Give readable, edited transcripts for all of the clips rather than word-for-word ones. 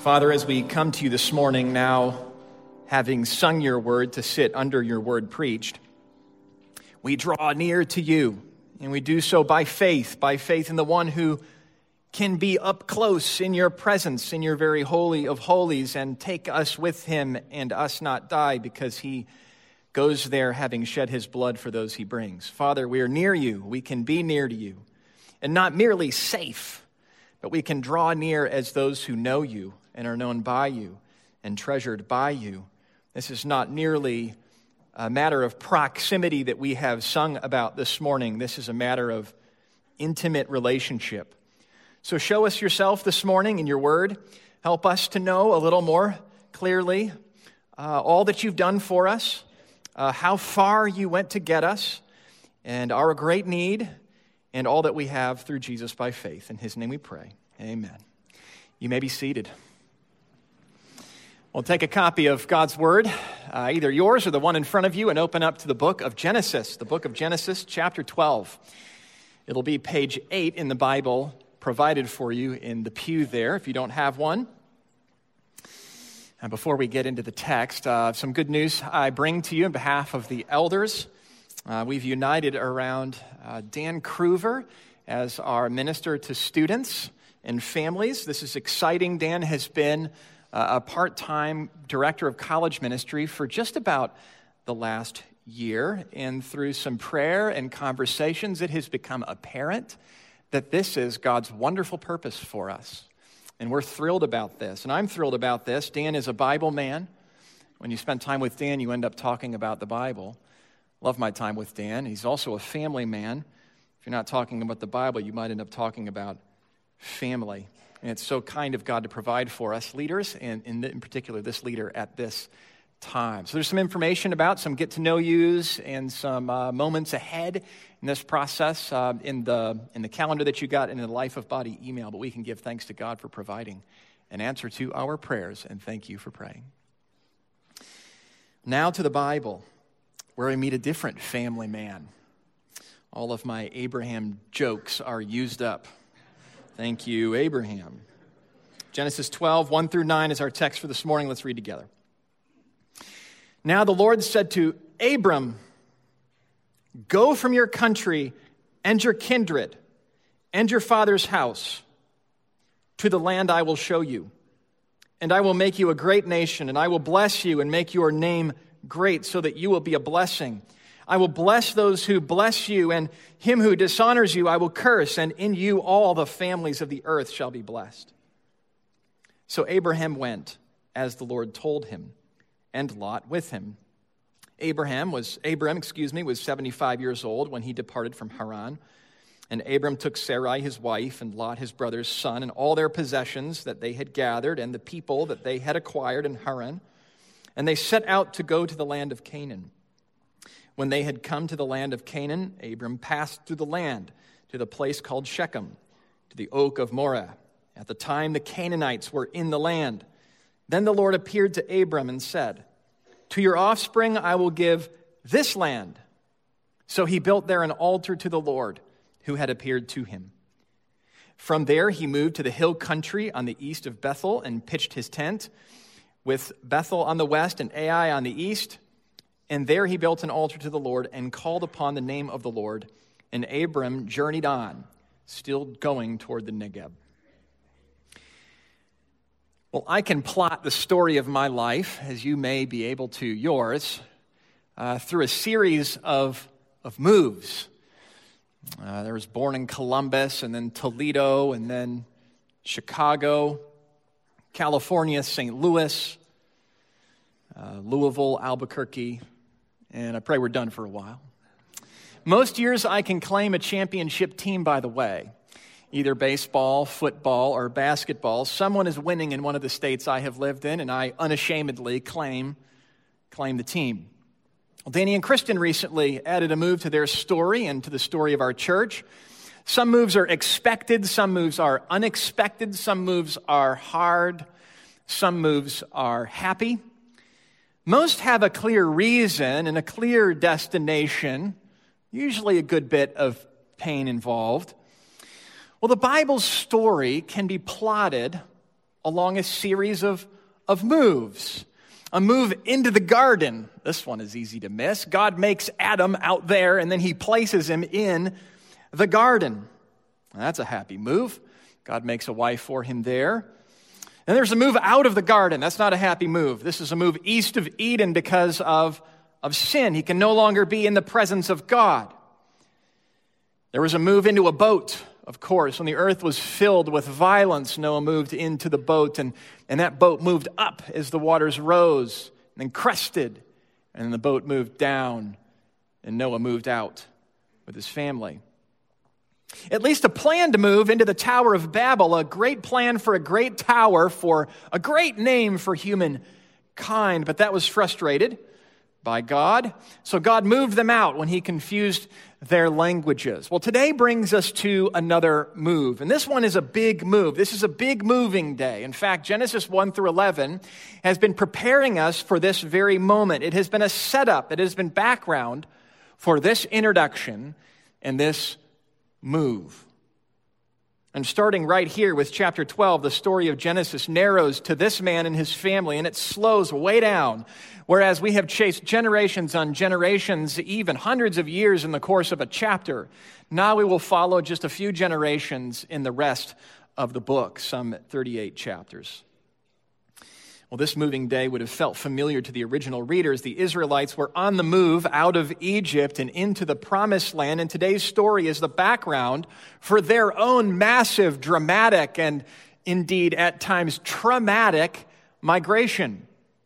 Father, as we come to you this morning now, having sung your word to sit under your word preached, we draw near to you, and we do so by faith in the one who can be up close in your presence, in your very holy of holies, and take us with him and us not die, because he goes there having shed his blood for those he brings. Father, we are near you. We can be near to you, and not merely safe, but we can draw near as those who know you and are known by you and treasured by you. This is not merely a matter of proximity that we have sung about this morning. This is a matter of intimate relationship. So show us yourself this morning in your word. Help us to know a little more clearly all that you've done for us, how far you went to get us, and our great need, and all that we have through Jesus by faith. In his name we pray. Amen. You may be seated. We'll take a copy of God's Word, either yours or the one in front of you, and open up to the book of Genesis, chapter 12. It'll be page 8 in the Bible provided for you in the pew there, if you don't have one. And before we get into the text, some good news I bring to you on behalf of the elders. We've united around Dan Kruver as our minister to students and families. This is exciting. Dan has been a part-time director of college ministry for just about the last year. And through some prayer and conversations, it has become apparent that this is God's wonderful purpose for us. And we're thrilled about this. And I'm thrilled about this. Dan is a Bible man. When you spend time with Dan, you end up talking about the Bible. Love my time with Dan. He's also a family man. If you're not talking about the Bible, you might end up talking about family. And it's so kind of God to provide for us leaders, and in particular this leader at this time. So there's some information about some get-to-know-yous and some moments ahead in this process in the calendar that you got in the Life of Body email. But we can give thanks to God for providing an answer to our prayers, and thank you for praying. Now to the Bible, where we meet a different family man. All of my Abraham jokes are used up. Thank you, Abraham. Genesis 12, 1 through 9 is our text for this morning. Let's read together. Now the Lord said to Abram, "Go from your country and your kindred and your father's house to the land I will show you. And I will make you a great nation, and I will bless you and make your name great so that you will be a blessing. I will bless those who bless you, and him who dishonors you I will curse, and in you all the families of the earth shall be blessed." So Abraham went, as the Lord told him, and Lot with him. Abram was 75 years old when he departed from Haran. And Abram took Sarai his wife, and Lot his brother's son, and all their possessions that they had gathered, and the people that they had acquired in Haran. And they set out to go to the land of Canaan. When they had come to the land of Canaan, Abram passed through the land to the place called Shechem, to the oak of Moreh. At the time the Canaanites were in the land. Then the Lord appeared to Abram and said, "To your offspring I will give this land." So he built there an altar to the Lord, who had appeared to him. From there he moved to the hill country on the east of Bethel and pitched his tent, with Bethel on the west and Ai on the east. And there he built an altar to the Lord and called upon the name of the Lord. And Abram journeyed on, still going toward the Negeb. Well, I can plot the story of my life, as you may be able to yours, through a series of moves. I was born in Columbus, and then Toledo, and then Chicago, California, St. Louis, Louisville, Albuquerque, and I pray we're done for a while. Most years I can claim a championship team, by the way. Either baseball, football, or basketball. Someone is winning in one of the states I have lived in, and I unashamedly claim the team. Well, Danny and Kristen recently added a move to their story and to the story of our church. Some moves are expected, some moves are unexpected, some moves are hard, some moves are happy. Most have a clear reason and a clear destination, usually a good bit of pain involved. Well, the Bible's story can be plotted along a series of moves. A move into the garden. This one is easy to miss. God makes Adam out there, and then he places him in the garden. Now, that's a happy move. God makes a wife for him there. And there's a move out of the garden. That's not a happy move. This is a move east of Eden because of sin. He can no longer be in the presence of God. There was a move into a boat, of course. When the earth was filled with violence, Noah moved into the boat, and that boat moved up as the waters rose and then crested, and then the boat moved down, and Noah moved out with his family. At least a plan to move into the Tower of Babel, a great plan for a great tower, for a great name for humankind, but that was frustrated by God. So God moved them out when he confused their languages. Well, today brings us to another move, and this one is a big move. This is a big moving day. In fact, Genesis 1 through 11 has been preparing us for this very moment. It has been a setup. It has been background for this introduction and this move. And starting right here with chapter 12, the story of Genesis narrows to this man and his family, and it slows way down. Whereas we have chased generations on generations, even hundreds of years in the course of a chapter, now we will follow just a few generations in the rest of the book, some 38 chapters. Well, this moving day would have felt familiar to the original readers. The Israelites were on the move out of Egypt and into the Promised Land, and today's story is the background for their own massive, dramatic, and indeed at times traumatic migration.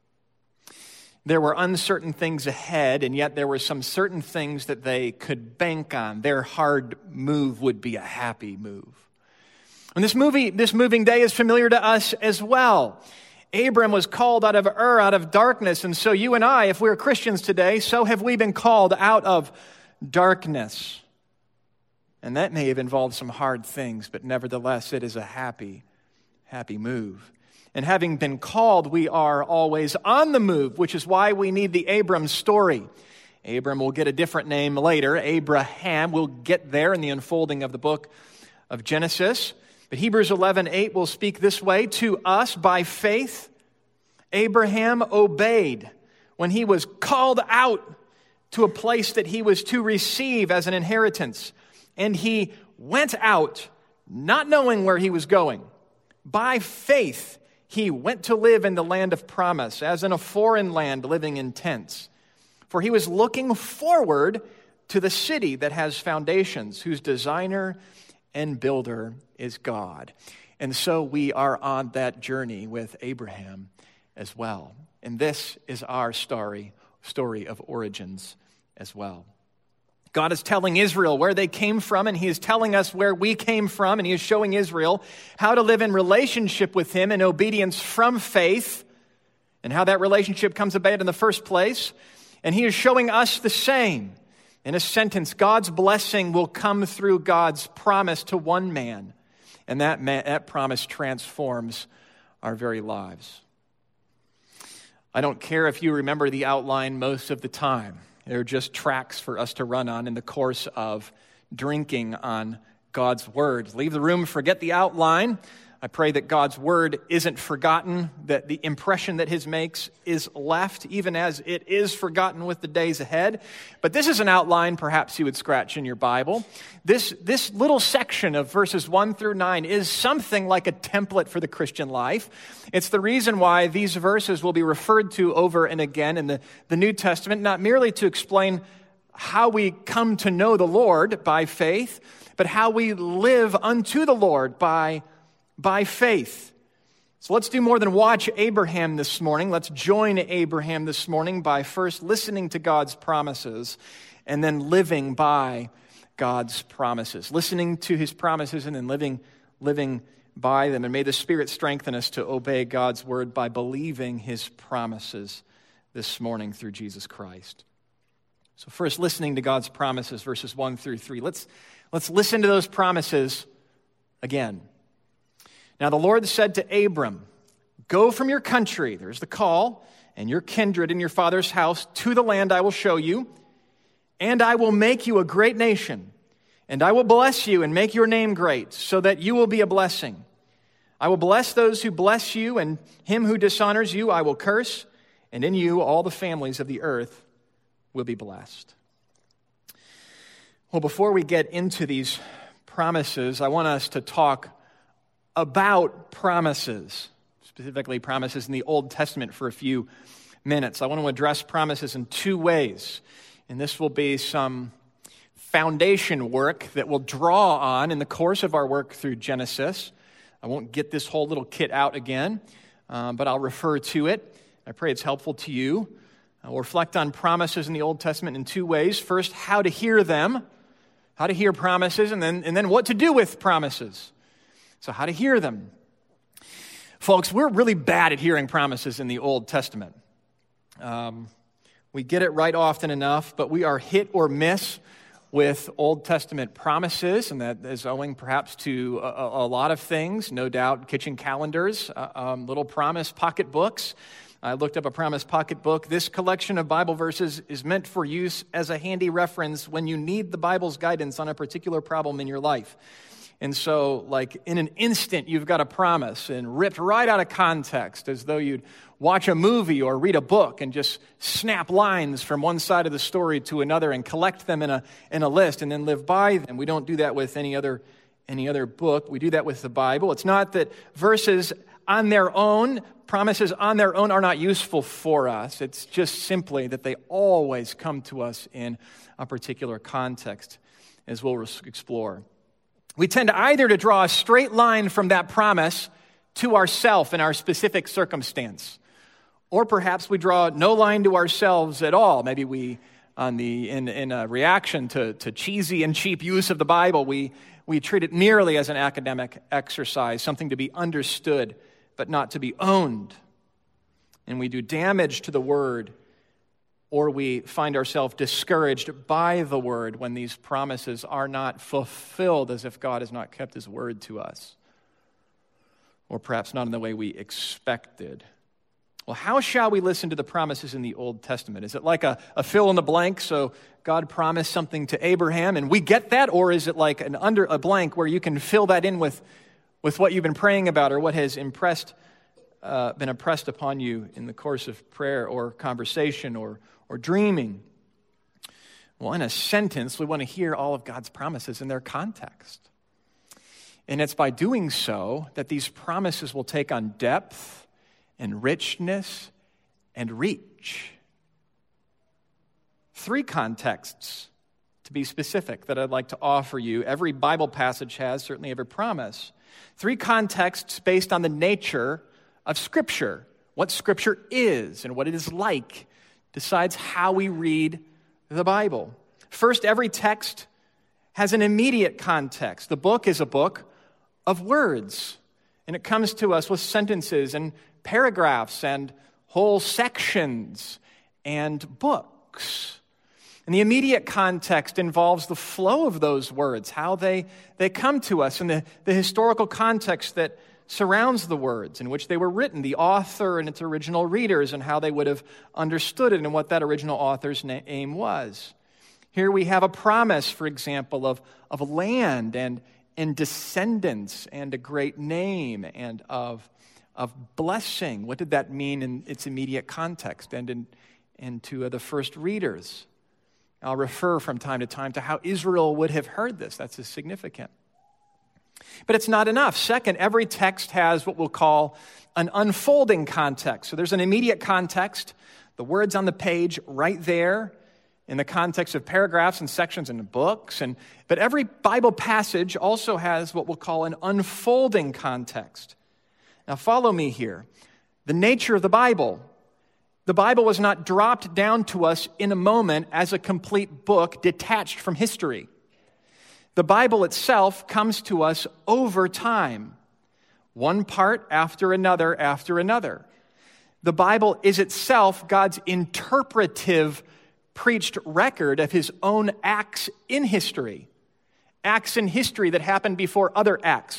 There were uncertain things ahead, and yet there were some certain things that they could bank on. Their hard move would be a happy move. And this moving day is familiar to us as well. Abram was called out of Ur, out of darkness, and so you and I, if we're Christians today, so have we been called out of darkness. And that may have involved some hard things, but nevertheless, it is a happy move. And having been called, we are always on the move, which is why we need the Abram story. Abram will get a different name later. Abraham will get there in the unfolding of the book of Genesis. But Hebrews 11:8 will speak this way: to us by faith, Abraham obeyed when he was called out to a place that he was to receive as an inheritance. And he went out not knowing where he was going. By faith, he went to live in the land of promise, as in a foreign land, living in tents. For he was looking forward to the city that has foundations, whose designer and builder is God. And so we are on that journey with Abraham as well. And this is our story of origins as well. God is telling Israel where they came from, and he is telling us where we came from, and he is showing Israel how to live in relationship with him in obedience from faith, and how that relationship comes about in the first place. And he is showing us the same. In a sentence, God's blessing will come through God's promise to one man, and that promise transforms our very lives. I don't care if you remember the outline most of the time. They're just tracks for us to run on in the course of drinking on God's word. Leave the room, forget the outline. I pray that God's word isn't forgotten, that the impression that his makes is left, even as it is forgotten with the days ahead. But this is an outline perhaps you would scratch in your Bible. This little section of verses 1 through 9 is something like a template for the Christian life. It's the reason why these verses will be referred to over and again in the New Testament, not merely to explain how we come to know the Lord by faith, but how we live unto the Lord by faith. So let's do more than watch Abraham this morning. Let's join Abraham this morning by first listening to God's promises and then living by God's promises. Listening to his promises and then living by them. And may the Spirit strengthen us to obey God's word by believing his promises this morning through Jesus Christ. So first, listening to God's promises, verses 1 through 3. Let's listen to those promises again. Now the Lord said to Abram, "Go from your country," there's the call, "and your kindred and your father's house to the land I will show you, and I will make you a great nation, and I will bless you and make your name great, so that you will be a blessing. I will bless those who bless you, and him who dishonors you I will curse, and in you all the families of the earth will be blessed. Well, before we get into these promises, I want us to talk about promises, specifically promises in the Old Testament for a few minutes. I want to address promises in two ways, and this will be some foundation work that we'll draw on in the course of our work through Genesis. I won't get this whole little kit out again, but I'll refer to it. I pray it's helpful to you. We'll reflect on promises in the Old Testament in two ways. First, how to hear them, how to hear promises, and then what to do with promises. So how to hear them. Folks, we're really bad at hearing promises in the Old Testament. We get it right often enough, but we are hit or miss with Old Testament promises, and that is owing perhaps to a lot of things, no doubt kitchen calendars, little promise pocketbooks. I looked up a promise pocketbook. This collection of Bible verses is meant for use as a handy reference when you need the Bible's guidance on a particular problem in your life. And so, like, in an instant, you've got a promise and ripped right out of context, as though you'd watch a movie or read a book and just snap lines from one side of the story to another and collect them in a list and then live by them. We don't do that with any other book. We do that with the Bible. It's not that verses on their own, promises on their own, are not useful for us. It's just simply that they always come to us in a particular context, as we'll explore. We tend to either to draw a straight line from that promise to ourself in our specific circumstance, or perhaps we draw no line to ourselves at all. Maybe we, in a reaction to cheesy and cheap use of the Bible, we treat it merely as an academic exercise, something to be understood but not to be owned. And we do damage to the Word, or we find ourselves discouraged by the Word when these promises are not fulfilled, as if God has not kept His Word to us, or perhaps not in the way we expected. Well, how shall we listen to the promises in the Old Testament? Is it like a fill in the blank, so God promised something to Abraham and we get that? Or is it like a blank where you can fill that in with what you've been praying about or what has been impressed upon you in the course of prayer or conversation or dreaming? Well, in a sentence, we want to hear all of God's promises in their context. And it's by doing so that these promises will take on depth and richness and reach. 3 contexts, to be specific, that I'd like to offer you. Every Bible passage has, certainly every promise. 3 contexts based on the nature of Scripture. What Scripture is and what it is like decides how we read the Bible. First, every text has an immediate context. The book is a book of words, and it comes to us with sentences and paragraphs and whole sections and books. And the immediate context involves the flow of those words, how they come to us, and the historical context that surrounds the words in which they were written, the author and its original readers, and how they would have understood it and what that original author's aim was. Here we have a promise, for example, of land and descendants and a great name and of blessing. What did that mean in its immediate context and to the first readers? I'll refer from time to time to how Israel would have heard this. That's significant. But it's not enough. Second, every text has what we'll call an unfolding context. So there's an immediate context, the words on the page right there in the context of paragraphs and sections in the books. But every Bible passage also has what we'll call an unfolding context. Now follow me here. The nature of the Bible. The Bible was not dropped down to us in a moment as a complete book detached from history. The Bible itself comes to us over time, one part after another after another. The Bible is itself God's interpretive, preached record of His own acts in history. Acts in history that happened before other acts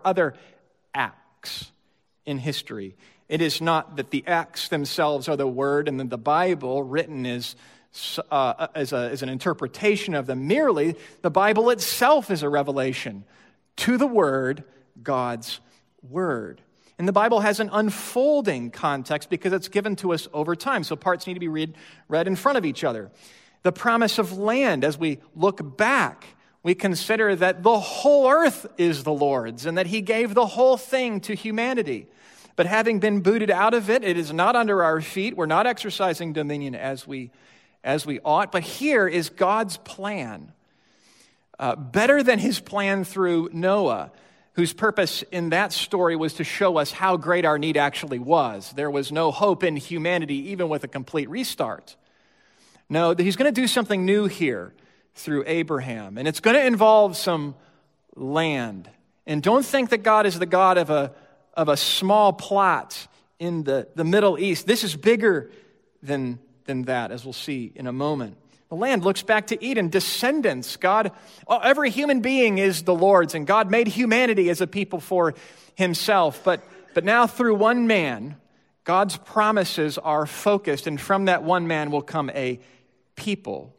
in history. It is not that the acts themselves are the Word and that the Bible written as an interpretation of them. Merely, the Bible itself is a revelation to the Word, God's word. And the Bible has an unfolding context because it's given to us over time. So parts need to be read in front of each other. The promise of land, as we look back, we consider that the whole earth is the Lord's and that he gave the whole thing to humanity. But having been booted out of it, it is not under our feet. We're not exercising dominion as we ought. But here is God's plan, better than his plan through Noah, whose purpose in that story was to show us how great our need actually was. There was no hope in humanity, even with a complete restart. No, he's going to do something new here through Abraham, and it's going to involve some land. And don't think that God is the God of a small plot in the Middle East. This is bigger than that, as we'll see in a moment. The land looks back to Eden, descendants. Every human being is the Lord's, and God made humanity as a people for himself. But now through one man, God's promises are focused, and from that one man will come a people.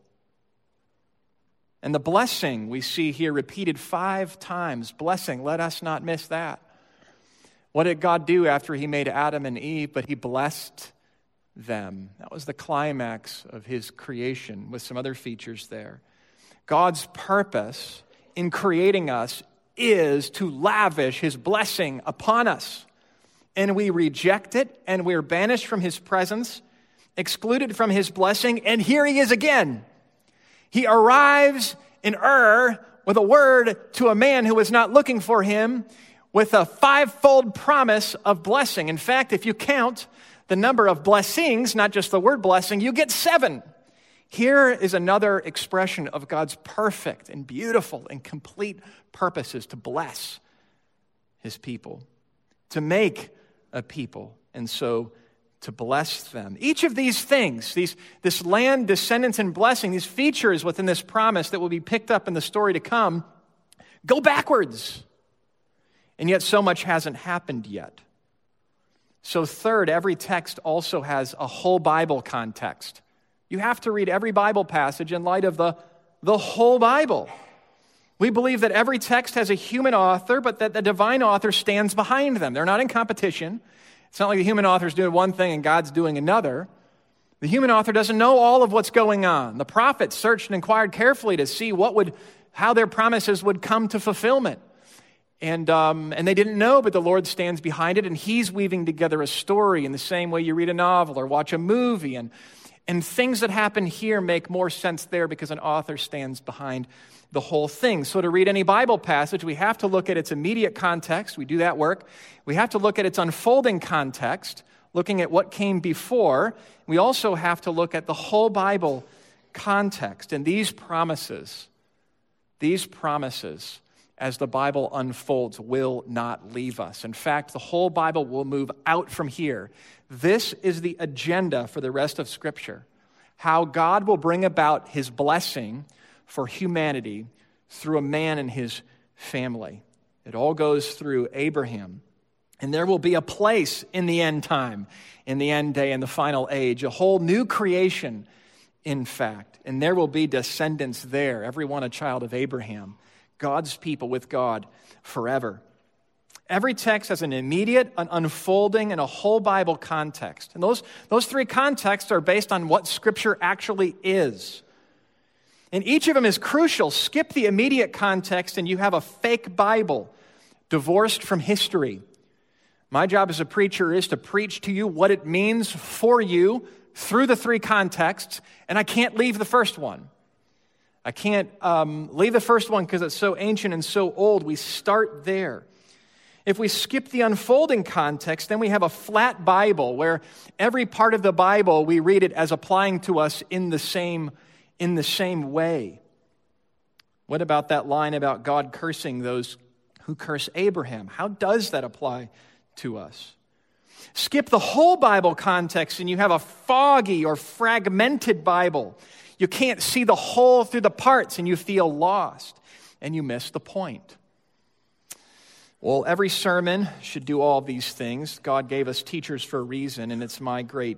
And the blessing we see here repeated 5 times. Blessing, let us not miss that. What did God do after he made Adam and Eve? But he blessed them. That was the climax of his creation with some other features there. God's purpose in creating us is to lavish his blessing upon us. And we reject it, and we're banished from his presence, excluded from his blessing, and here he is again. He arrives in Ur with a word to a man who was not looking for him, with a 5-fold promise of blessing. In fact, if you count the number of blessings, not just the word blessing, you get 7. Here is another expression of God's perfect and beautiful and complete purposes to bless his people, to make a people, and so to bless them. Each of these things, this land, descendants, and blessing, these features within this promise that will be picked up in the story to come, go backwards. And yet so much hasn't happened yet. So third, every text also has a whole Bible context. You have to read every Bible passage in light of the whole Bible. We believe that every text has a human author, but that the divine author stands behind them. They're not in competition. It's not like the human author is doing one thing and God's doing another. The human author doesn't know all of what's going on. The prophets searched and inquired carefully to see how their promises would come to fulfillment. And they didn't know, but the Lord stands behind it, and he's weaving together a story in the same way you read a novel or watch a movie. And things that happen here make more sense there because an author stands behind the whole thing. So to read any Bible passage, we have to look at its immediate context. We do that work. We have to look at its unfolding context, looking at what came before. We also have to look at the whole Bible context. And these promises, as the Bible unfolds, will not leave us. In fact, the whole Bible will move out from here. This is the agenda for the rest of Scripture. How God will bring about his blessing for humanity through a man and his family. It all goes through Abraham. And there will be a place in the end time, in the end day, in the final age, a whole new creation, in fact. And there will be descendants there, everyone a child of Abraham. God's people with God forever. Every text has an immediate, an unfolding, and a whole Bible context. And those 3 contexts are based on what Scripture actually is. And each of them is crucial. Skip the immediate context and you have a fake Bible divorced from history. My job as a preacher is to preach to you what it means for you through the 3 contexts, and I can't leave the first one. I can't leave the first one because it's so ancient and so old. We start there. If we skip the unfolding context, then we have a flat Bible where every part of the Bible, we read it as applying to us in the same way. What about that line about God cursing those who curse Abraham? How does that apply to us? Skip the whole Bible context and you have a foggy or fragmented Bible. You can't see the whole through the parts and you feel lost and you miss the point. Well, every sermon should do all these things. God gave us teachers for a reason, and it's my great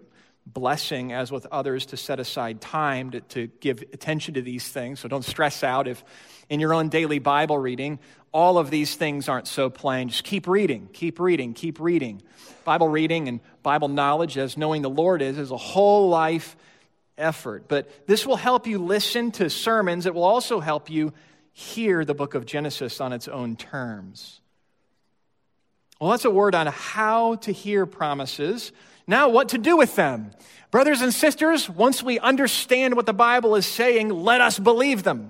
blessing, as with others, to set aside time to give attention to these things. So don't stress out if in your own daily Bible reading, all of these things aren't so plain. Just keep reading, keep reading, keep reading. Bible reading and Bible knowledge, as knowing the Lord is a whole life effort. But this will help you listen to sermons. It will also help you hear the book of Genesis on its own terms. Well, that's a word on how to hear promises. Now, what to do with them? Brothers and sisters, once we understand what the Bible is saying, let us believe them.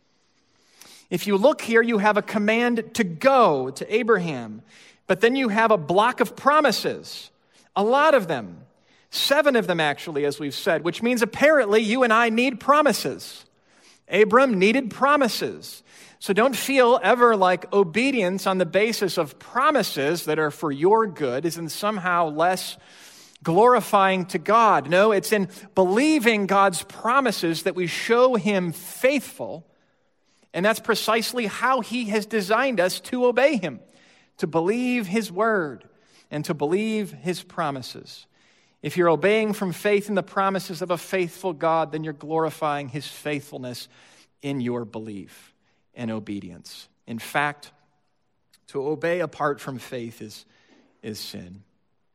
If you look here, you have a command to go to Abraham, but then you have a block of promises, a lot of them, 7 of them actually, as we've said, which means apparently you and I need promises. Abram needed promises. So don't feel ever like obedience on the basis of promises that are for your good isn't somehow less glorifying to God. No, it's in believing God's promises that we show him faithful, and that's precisely how he has designed us to obey him, to believe his word and to believe his promises. If you're obeying from faith in the promises of a faithful God, then you're glorifying his faithfulness in your belief and obedience. In fact, to obey apart from faith is sin.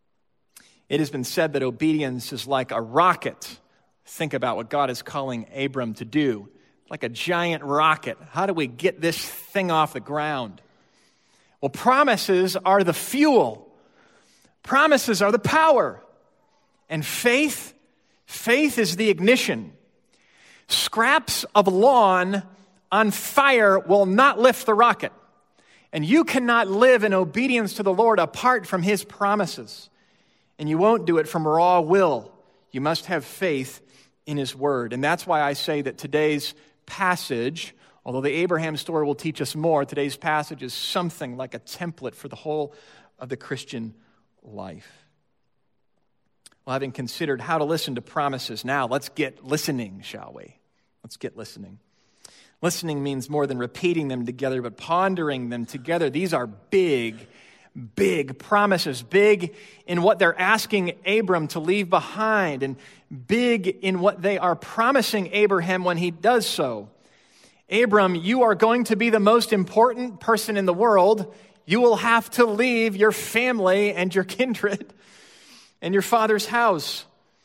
It has been said that obedience is like a rocket. Think about what God is calling Abram to do. Like a giant rocket. How do we get this thing off the ground? Well, promises are the fuel. Promises are the power. And faith is the ignition. Scraps of lawn on fire will not lift the rocket. And you cannot live in obedience to the Lord apart from his promises. And you won't do it from raw will. You must have faith in his word. And that's why I say that today's passage, although the Abraham story will teach us more, today's passage is something like a template for the whole of the Christian life. Well, having considered how to listen to promises, now let's get listening, shall we? Let's get listening. Listening means more than repeating them together, but pondering them together. These are big promises, big in what they're asking Abram to leave behind, and big in what they are promising Abraham when he does so. Abram, you are going to be the most important person in the world. You will have to leave your family and your kindred and your father's house.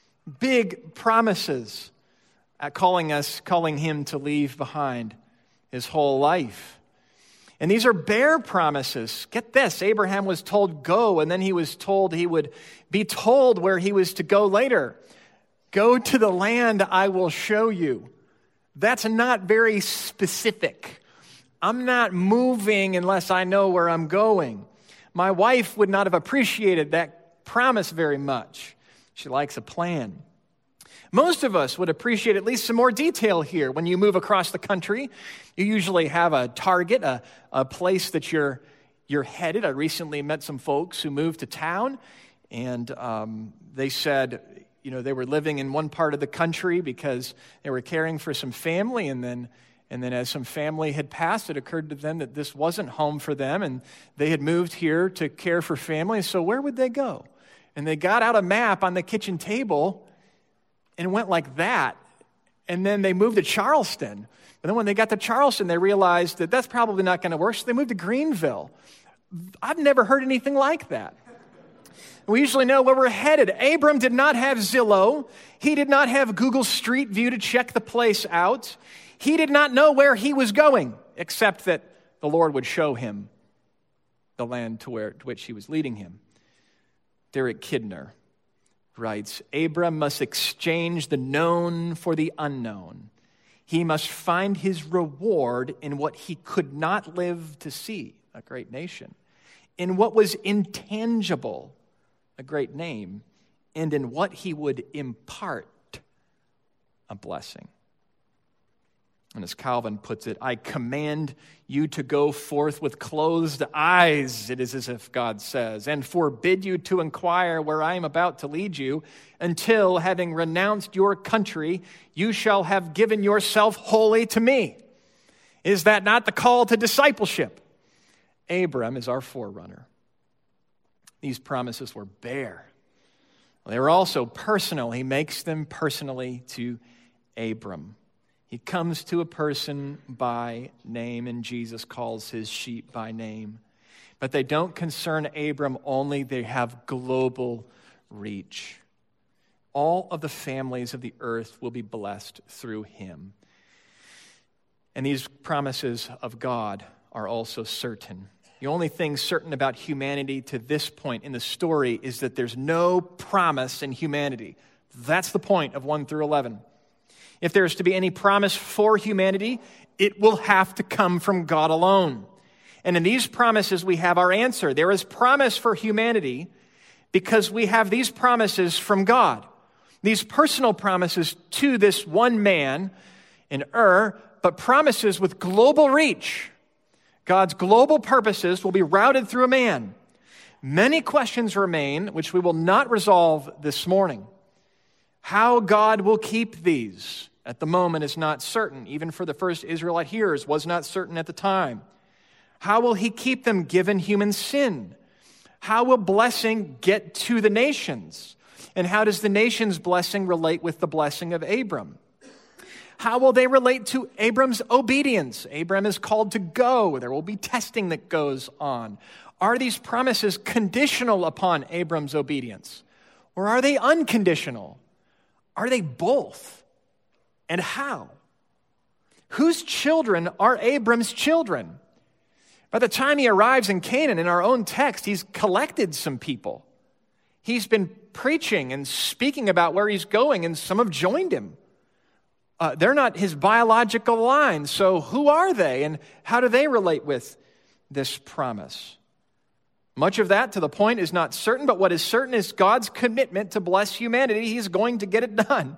Big promises, calling him to leave behind his whole life. And these are bare promises. Get this, Abraham was told go, and then he was told he would be told where he was to go later. Go to the land I will show you. That's not very specific. I'm not moving unless I know where I'm going. My wife would not have appreciated that promise very much. She likes a plan. Most of us would appreciate at least some more detail here. When you move across the country, you usually have a target, a place that you're headed. I recently met some folks who moved to town, and they said, they were living in one part of the country because they were caring for some family, and then as some family had passed, it occurred to them that this wasn't home for them, and they had moved here to care for family. So where would they go? And they got out a map on the kitchen table and went like that. And then they moved to Charleston. But then when they got to Charleston, they realized that that's probably not going to work, so they moved to Greenville. I've never heard anything like that. We usually know where we're headed. Abram did not have Zillow. He did not have Google Street View to check the place out. He did not know where he was going, except that the Lord would show him the land to which he was leading him. Derek Kidner writes, Abram must exchange the known for the unknown. He must find his reward in what he could not live to see, a great nation, in what was intangible, a great name, and in what he would impart, a blessing. And as Calvin puts it, I command you to go forth with closed eyes, it is as if God says, and forbid you to inquire where I am about to lead you, until, having renounced your country, you shall have given yourself wholly to me. Is that not the call to discipleship? Abram is our forerunner. These promises were bare. They were also personal. He makes them personally to Abram. He comes to a person by name, and Jesus calls his sheep by name. But they don't concern Abram only, they have global reach. All of the families of the earth will be blessed through him. And these promises of God are also certain. The only thing certain about humanity to this point in the story is that there's no promise in humanity. That's the point of 1 through 11. If there is to be any promise for humanity, it will have to come from God alone. And in these promises, we have our answer. There is promise for humanity because we have these promises from God. These personal promises to this one man in Ur, but promises with global reach. God's global purposes will be routed through a man. Many questions remain, which we will not resolve this morning. How God will keep these at the moment is not certain. Even for the first Israelite hearers, was not certain at the time. How will he keep them given human sin? How will blessing get to the nations? And how does the nation's blessing relate with the blessing of Abram? How will they relate to Abram's obedience? Abram is called to go. There will be testing that goes on. Are these promises conditional upon Abram's obedience? Or are they unconditional? Are they both? And how? Whose children are Abram's children? By the time he arrives in Canaan, in our own text, he's collected some people. He's been preaching and speaking about where he's going, and some have joined him. They're not his biological line, so who are they, and how do they relate with this promise? Much of that, to the point, is not certain, but what is certain is God's commitment to bless humanity. He's going to get it done.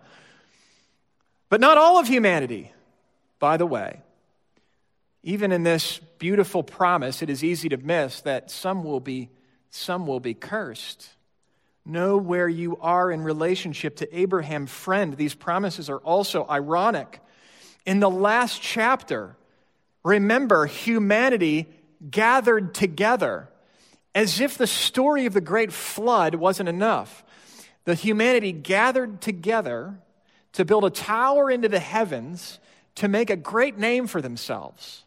But not all of humanity, by the way. Even in this beautiful promise, it is easy to miss that some will be cursed. Know where you are in relationship to Abraham, friend. These promises are also ironic. In the last chapter, remember, humanity gathered together as if the story of the great flood wasn't enough. The humanity gathered together to build a tower into the heavens to make a great name for themselves.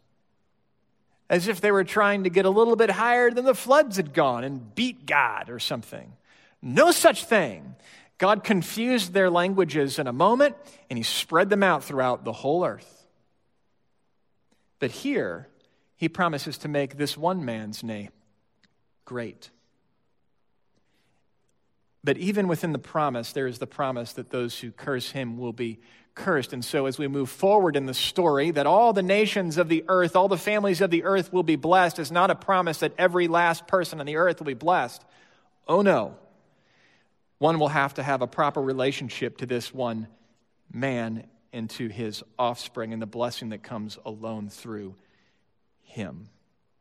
As if they were trying to get a little bit higher than the floods had gone and beat God or something. No such thing. God confused their languages in a moment, and he spread them out throughout the whole earth. But here, he promises to make this one man's name great. But even within the promise, there is the promise that those who curse him will be cursed. And so as we move forward in the story, that all the nations of the earth, all the families of the earth will be blessed is not a promise that every last person on the earth will be blessed. Oh no. One will have to have a proper relationship to this one man and to his offspring and the blessing that comes alone through him.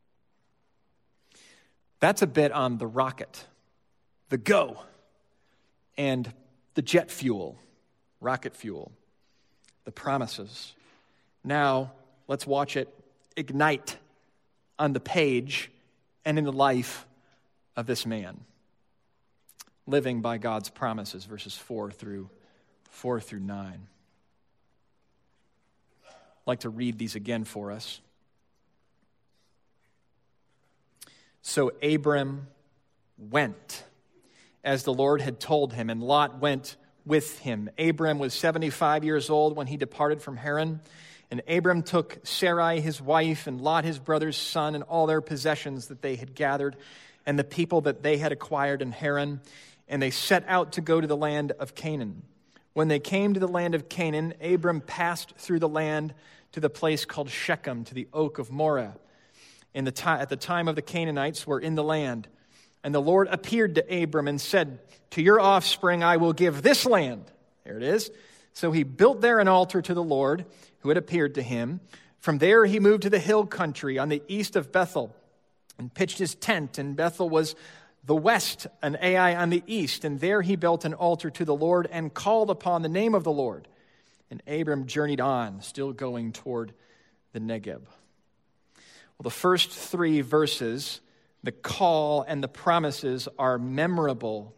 That's a bit on the rocket, the go, and the jet fuel, rocket fuel, the promises. Now, let's watch it ignite on the page and in the life of this man, living by God's promises, verses 4 through 9. I'd like to read these again for us. So Abram went, as the Lord had told him, and Lot went with him. Abram was 75 years old when he departed from Haran. And Abram took Sarai his wife, and Lot his brother's son, and all their possessions that they had gathered, and the people that they had acquired in Haran, and they set out to go to the land of Canaan. When they came to the land of Canaan, Abram passed through the land to the place called Shechem, to the oak of Moreh. At the time of the Canaanites were in the land. And the Lord appeared to Abram and said, "To your offspring I will give this land." There it is. So he built there an altar to the Lord who had appeared to him. From there he moved to the hill country on the east of Bethel and pitched his tent. And Bethel was the west, and Ai on the east. And there he built an altar to the Lord and called upon the name of the Lord. And Abram journeyed on, still going toward the Negeb. Well, the first three verses, the call and the promises, are memorable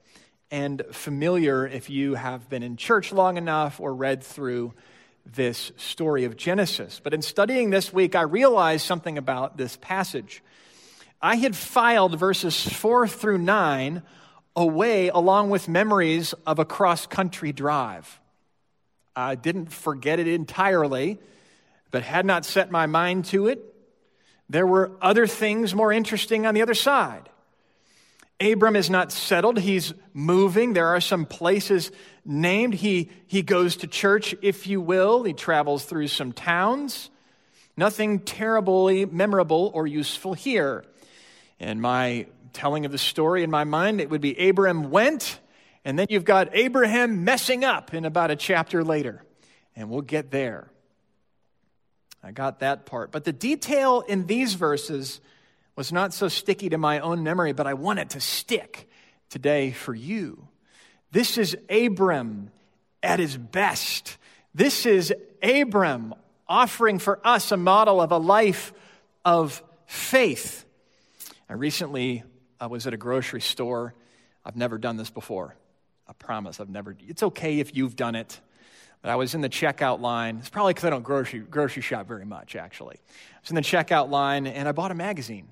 and familiar if you have been in church long enough or read through this story of Genesis. But in studying this week, I realized something about this passage. I had filed verses 4 through 9 away along with memories of a cross-country drive. I didn't forget it entirely, but had not set my mind to it. There were other things more interesting on the other side. Abram is not settled. He's moving. There are some places named. He goes to church, if you will. He travels through some towns. Nothing terribly memorable or useful here. In my telling of the story in my mind, it would be Abram went, and then you've got Abraham messing up in about a chapter later. And we'll get there. I got that part. But the detail in these verses was not so sticky to my own memory, but I want it to stick today for you. This is Abram at his best. This is Abram offering for us a model of a life of faith. I recently was at a grocery store. I've never done this before. I promise I've never. It's okay if you've done it. But I was in the checkout line. It's probably because I don't grocery shop very much, actually. I was in the checkout line, and I bought a magazine.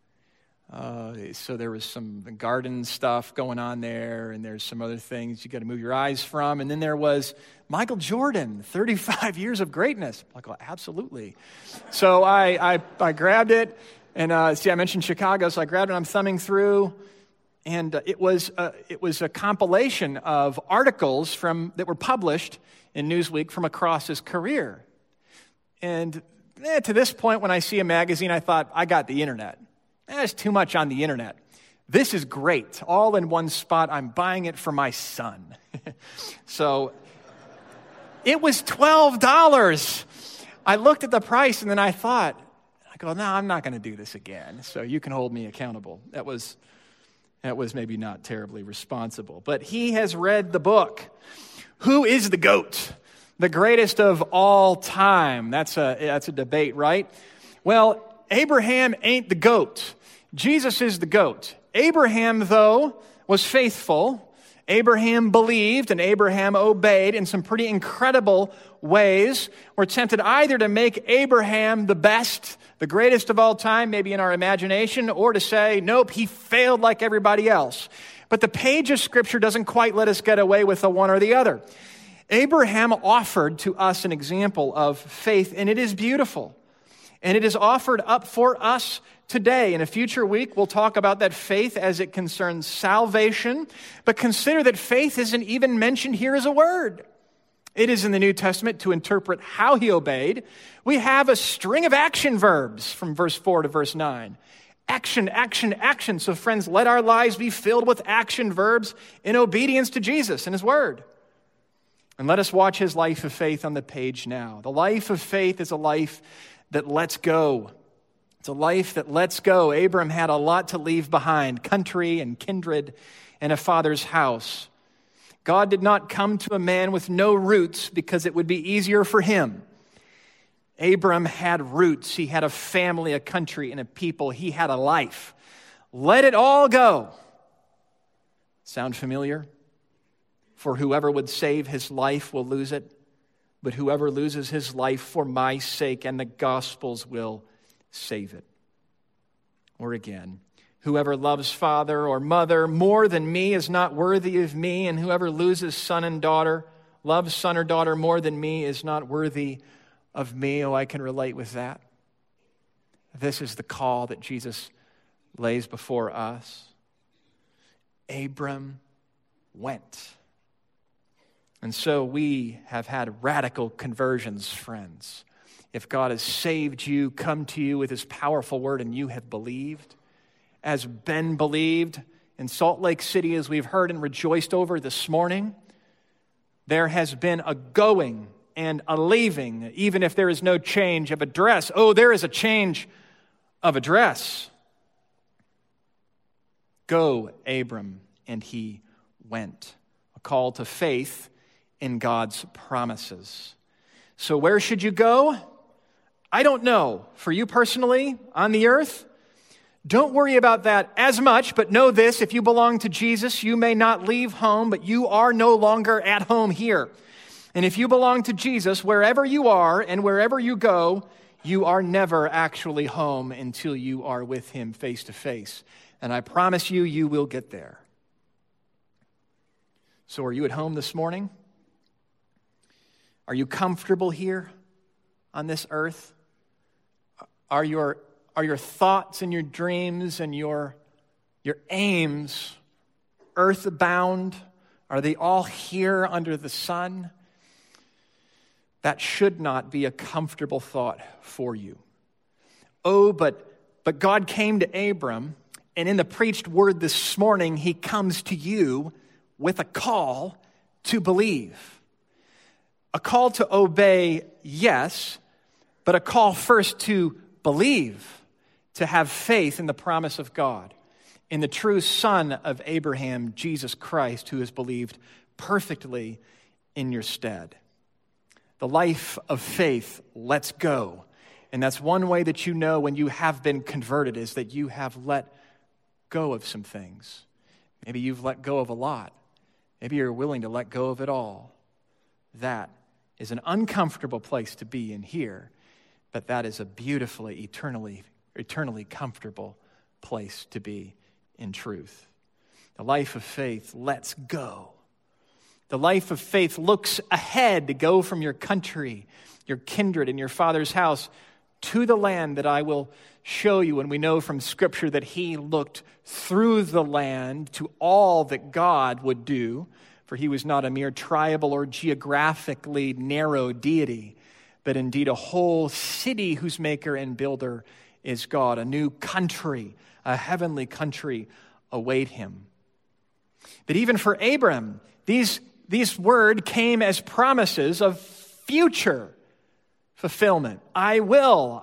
So there was some garden stuff going on there, and there's some other things you got to move your eyes from. And then there was Michael Jordan, 35 years of greatness. I'm like, well, absolutely. So I grabbed it, and I mentioned Chicago, so I grabbed it. I'm thumbing through, and it was a compilation of articles that were published in Newsweek from across his career. And to this point, when I see a magazine, I thought, I got the internet. There's too much on the internet. This is great. All in one spot. I'm buying it for my son. So it was $12. I looked at the price and then I go, no, I'm not going to do this again. So you can hold me accountable. That was maybe not terribly responsible. But he has read the book. Who is the GOAT? The greatest of all time. That's a debate, right? Well, Abraham ain't the GOAT. Jesus is the GOAT. Abraham, though, was faithful. Abraham believed and Abraham obeyed in some pretty incredible ways. We're tempted either to make Abraham the best, the greatest of all time, maybe in our imagination, or to say, nope, he failed like everybody else. But the page of Scripture doesn't quite let us get away with the one or the other. Abraham offered to us an example of faith, and it is beautiful. And it is offered up for us today. In a future week, we'll talk about that faith as it concerns salvation. But consider that faith isn't even mentioned here as a word. It is in the New Testament to interpret how he obeyed. We have a string of action verbs from verse 4 to verse 9. Action, action, action. So friends, let our lives be filled with action verbs in obedience to Jesus and his word. And let us watch his life of faith on the page now. The life of faith is a life that lets go. It's a life that lets go. Abram had a lot to leave behind, country and kindred and a father's house. God did not come to a man with no roots because it would be easier for him. Abram had roots. He had a family, a country, and a people. He had a life. Let it all go. Sound familiar? For whoever would save his life will lose it. But whoever loses his life for my sake and the gospel's will save it. Or again, whoever loves father or mother more than me is not worthy of me, and whoever loses son and daughter, loves son or daughter more than me is not worthy of me. Oh, I can relate with that. This is the call that Jesus lays before us. Abram went. And so we have had radical conversions, friends. If God has saved you, come to you with his powerful word, and you have believed, as Ben believed in Salt Lake City, as we've heard and rejoiced over this morning, there has been a going and a leaving, even if there is no change of address. Oh, there is a change of address. Go, Abram, and he went. A call to faith in God's promises. So where should you go? I don't know. For you personally, on the earth, Don't worry about that as much, but know this: if you belong to Jesus, you may not leave home, but you are no longer at home here. And if you belong to Jesus, wherever you are and wherever you go, you are never actually home until you are with him face to face. And I promise you, you will get there. So are you at home this morning? Are you comfortable here on this earth? Are your thoughts and your dreams and your aims earthbound? Are they all here under the sun? That should not be a comfortable thought for you. Oh, but God came to Abram, and in the preached word this morning, he comes to you with a call to believe. A call to obey, yes, but a call first to believe, to have faith in the promise of God, in the true Son of Abraham, Jesus Christ, who has believed perfectly in your stead. The life of faith, let's go. And that's one way that you know when you have been converted, is that you have let go of some things. Maybe you've let go of a lot. Maybe you're willing to let go of it all. That is an uncomfortable place to be in here, but that is a beautifully, eternally comfortable place to be in truth. The life of faith, let's go. The life of faith looks ahead to go from your country, your kindred, and your father's house to the land that I will show you. And we know from Scripture that he looked through the land to all that God would do, for he was not a mere tribal or geographically narrow deity, but indeed a whole city whose maker and builder is God. A new country, a heavenly country await him. But even for Abram, these words came as promises of future fulfillment. I will.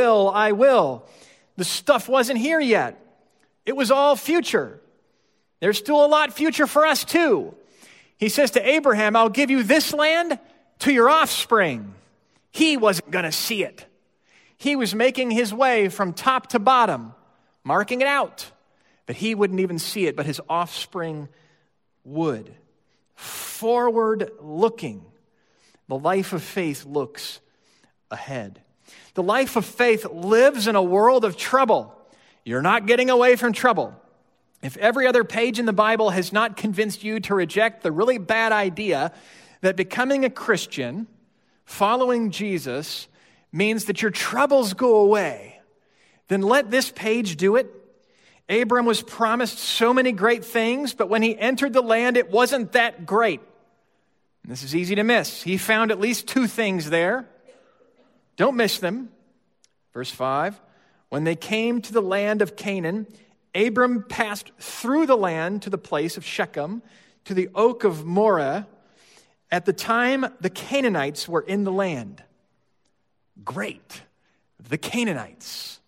The stuff wasn't here yet. It was all future. There's still a lot future for us too. He says to Abraham, I'll give you this land to your offspring. He wasn't going to see it. He was making his way from top to bottom, marking it out. But he wouldn't even see it, but his offspring would. Forward looking. The life of faith looks ahead. The life of faith lives in a world of trouble. You're not getting away from trouble. If every other page in the Bible has not convinced you to reject the really bad idea that becoming a Christian, following Jesus, means that your troubles go away, then let this page do it. Abram was promised so many great things, but when he entered the land, it wasn't that great. And this is easy to miss. He found at least two things there. Don't miss them. Verse 5, when they came to the land of Canaan, Abram passed through the land to the place of Shechem, to the oak of Moreh. At the time, the Canaanites were in the land. Great. The Canaanites.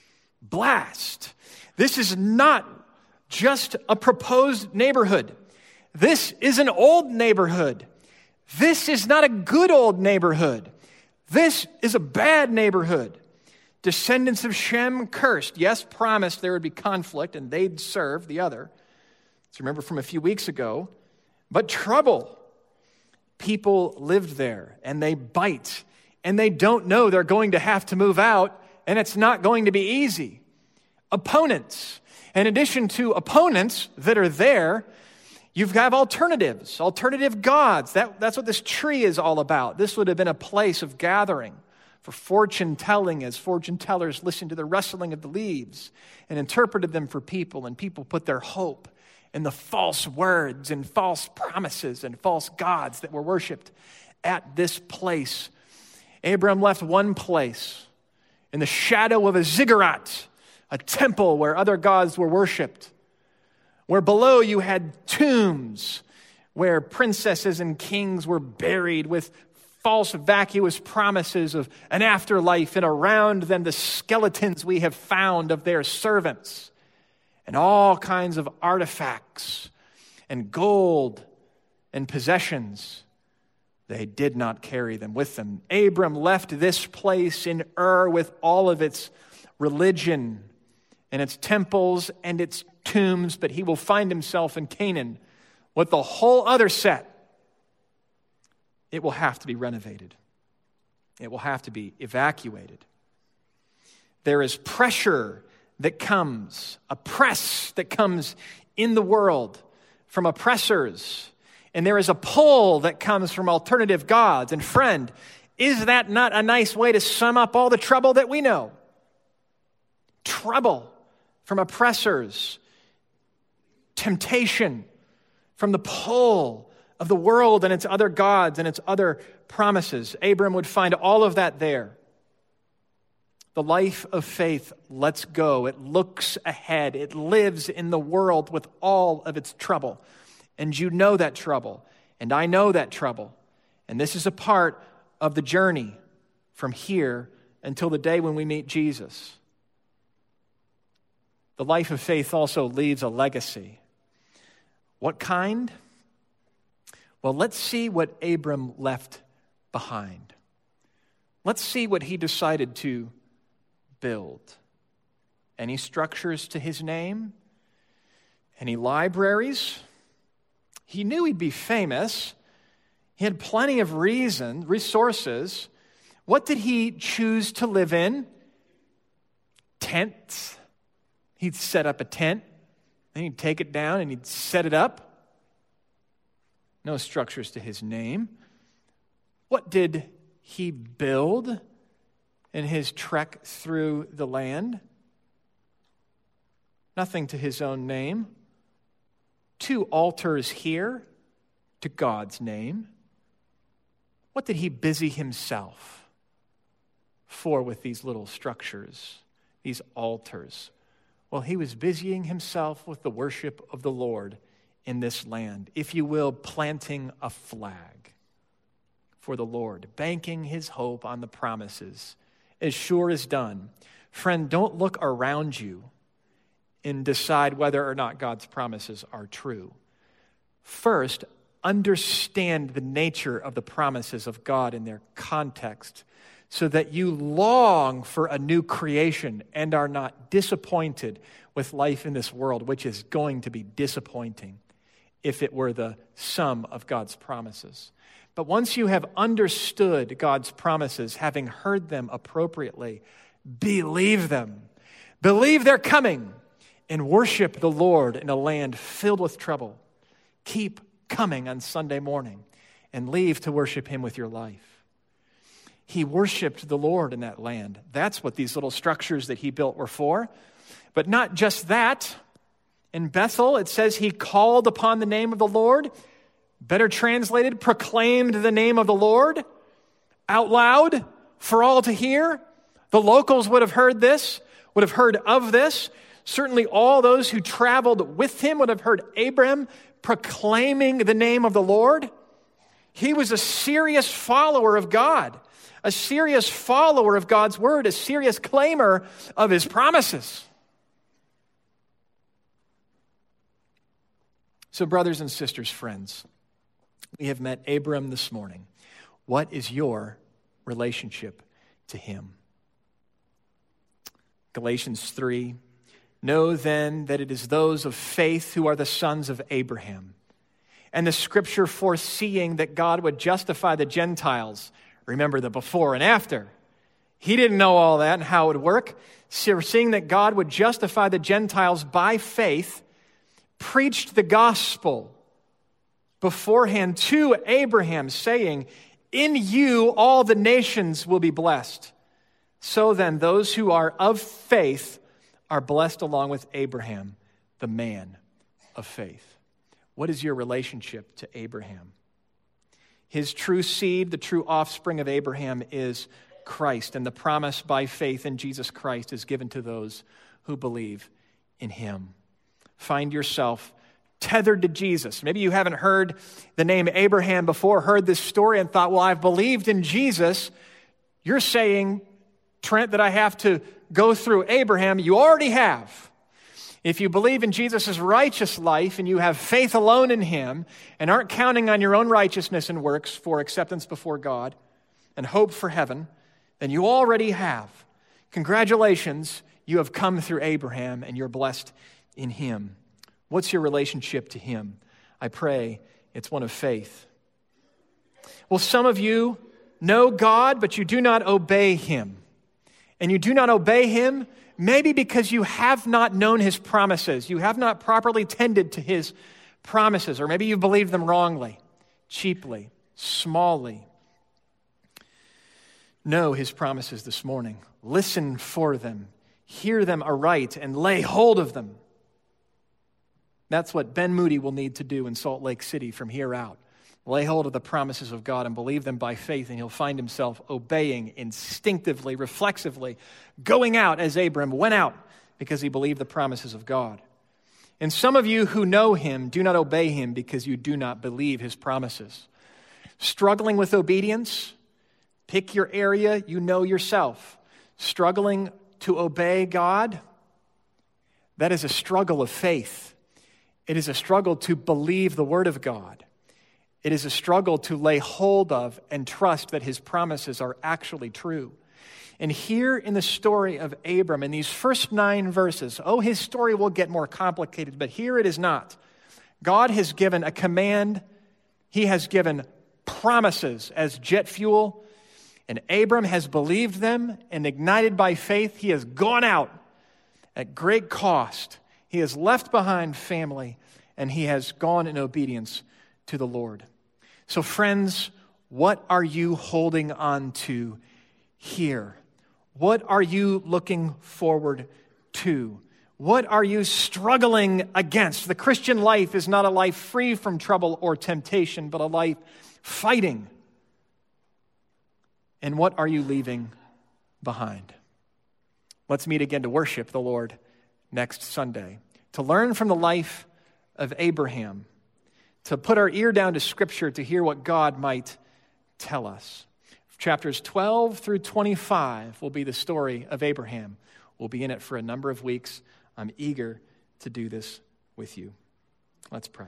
Blast. This is not just a proposed neighborhood. This is an old neighborhood. This is not a good old neighborhood. This is a bad neighborhood. Descendants of Shem cursed. Yes, promised there would be conflict and they'd serve the other. So remember from a few weeks ago. But trouble. People lived there and they bite. And they don't know they're going to have to move out. And it's not going to be easy. Opponents. In addition to opponents that are there, you have alternatives, alternative gods. That's what this tree is all about. This would have been a place of gathering for fortune telling, as fortune tellers listened to the rustling of the leaves and interpreted them for people, and people put their hope in the false words and false promises and false gods that were worshipped at this place. Abram left one place in the shadow of a ziggurat, a temple where other gods were worshipped, where below you had tombs where princesses and kings were buried with false vacuous promises of an afterlife, and around them the skeletons we have found of their servants, and all kinds of artifacts and gold and possessions. They did not carry them with them. Abram left this place in Ur with all of its religion and its temples and its tombs, but he will find himself in Canaan with the whole other set. It will have to be renovated. It will have to be evacuated. There is pressure that comes, a press that comes in the world from oppressors. And there is a pull that comes from alternative gods. And friend, is that not a nice way to sum up all the trouble that we know? Trouble from oppressors, temptation from the pull of the world and its other gods and its other promises. Abram would find all of that there. The life of faith lets go. It looks ahead. It lives in the world with all of its trouble. And you know that trouble. And I know that trouble. And this is a part of the journey from here until the day when we meet Jesus. The life of faith also leaves a legacy. What kind? Well, let's see what Abram left behind. Let's see what he decided to build. Any structures to his name? Any libraries? He knew he'd be famous. He had plenty of resources. What did he choose to live in? Tents. He'd set up a tent, then he'd take it down and he'd set it up. No structures to his name. What did he build in his trek through the land? Nothing to his own name. 2 altars here to God's name. What did he busy himself for with these little structures, these altars? Well, he was busying himself with the worship of the Lord in this land. If you will, planting a flag for the Lord, banking his hope on the promises, as sure as done. Friend, don't look around you and decide whether or not God's promises are true. First, understand the nature of the promises of God in their context so that you long for a new creation and are not disappointed with life in this world, which is going to be disappointing if it were the sum of God's promises. But once you have understood God's promises, having heard them appropriately, believe them. Believe they're coming and worship the Lord in a land filled with trouble. Keep coming on Sunday morning and leave to worship him with your life. He worshiped the Lord in that land. That's what these little structures that he built were for. But not just that. In Bethel, it says he called upon the name of the Lord. Better translated, proclaimed the name of the Lord out loud for all to hear. The locals would have heard this, would have heard of this. Certainly all those who traveled with him would have heard Abram proclaiming the name of the Lord. He was a serious follower of God, a serious follower of God's word, a serious claimer of his promises. So, brothers and sisters, friends, we have met Abram this morning. What is your relationship to him? Galatians 3, know then that it is those of faith who are the sons of Abraham. And the scripture foreseeing that God would justify the Gentiles, remember the before and after. He didn't know all that and how it would work. Seeing that God would justify the Gentiles by faith, preached the gospel beforehand to Abraham, saying, in you all the nations will be blessed. So then those who are of faith are blessed along with Abraham, the man of faith. What is your relationship to Abraham? His true seed, the true offspring of Abraham, is Christ, and the promise by faith in Jesus Christ is given to those who believe in him. Find yourself tethered to Jesus. Maybe you haven't heard the name Abraham before, heard this story and thought, well, I've believed in Jesus. You're saying, Trent, that I have to go through Abraham. You already have. If you believe in Jesus' righteous life and you have faith alone in him and aren't counting on your own righteousness and works for acceptance before God and hope for heaven, then you already have. Congratulations, You have come through Abraham, and you're blessed in him. What's your relationship to him? I pray it's one of faith. Well, some of you know God, but you do not obey him. And you do not obey him maybe because you have not known his promises. You have not properly tended to his promises, or maybe you believed them wrongly, cheaply, smallly. Know his promises this morning. Listen for them. Hear them aright and lay hold of them. That's what Ben Moody will need to do in Salt Lake City from here out. Lay hold of the promises of God and believe them by faith, and he'll find himself obeying instinctively, reflexively, going out as Abram went out because he believed the promises of God. And some of you who know him do not obey him because you do not believe his promises. Struggling with obedience, pick your area you know yourself. Struggling to obey God, that is a struggle of faith. It is a struggle to believe the word of God. It is a struggle to lay hold of and trust that his promises are actually true. And here in the story of Abram, in these first 9 verses, his story will get more complicated, but here it is not. God has given a command. He has given promises as jet fuel, and Abram has believed them, and ignited by faith, he has gone out at great cost. He has left behind family, and he has gone in obedience to the Lord. So friends, what are you holding on to here? What are you looking forward to? What are you struggling against? The Christian life is not a life free from trouble or temptation, but a life fighting. And what are you leaving behind? Let's meet again to worship the Lord next Sunday, to learn from the life of Abraham, to put our ear down to Scripture to hear what God might tell us. Chapters 12 through 25 will be the story of Abraham. We'll be in it for a number of weeks. I'm eager to do this with you. Let's pray.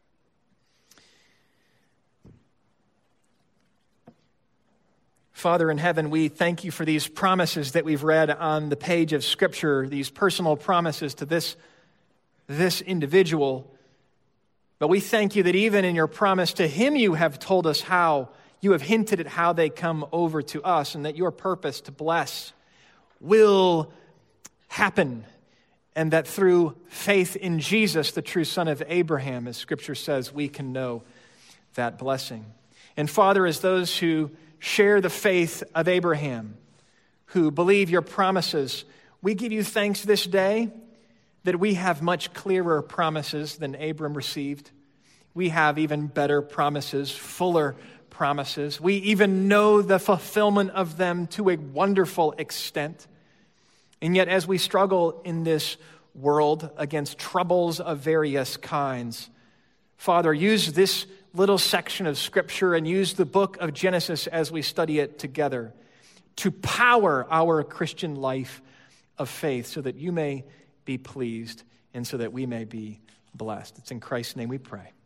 Father in heaven, we thank you for these promises that we've read on the page of Scripture, these personal promises to this individual. But we thank you that even in your promise to him, you have told us how, you have hinted at how they come over to us, and that your purpose to bless will happen, and that through faith in Jesus, the true son of Abraham, as Scripture says, we can know that blessing. And Father, as those who share the faith of Abraham, who believe your promises, we give you thanks this day that we have much clearer promises than Abram received. We have even better promises, fuller promises. We even know the fulfillment of them to a wonderful extent. And yet, as we struggle in this world against troubles of various kinds, Father, use this little section of Scripture and use the book of Genesis as we study it together to power our Christian life of faith so that you may be pleased and so that we may be blessed. It's in Christ's name we pray.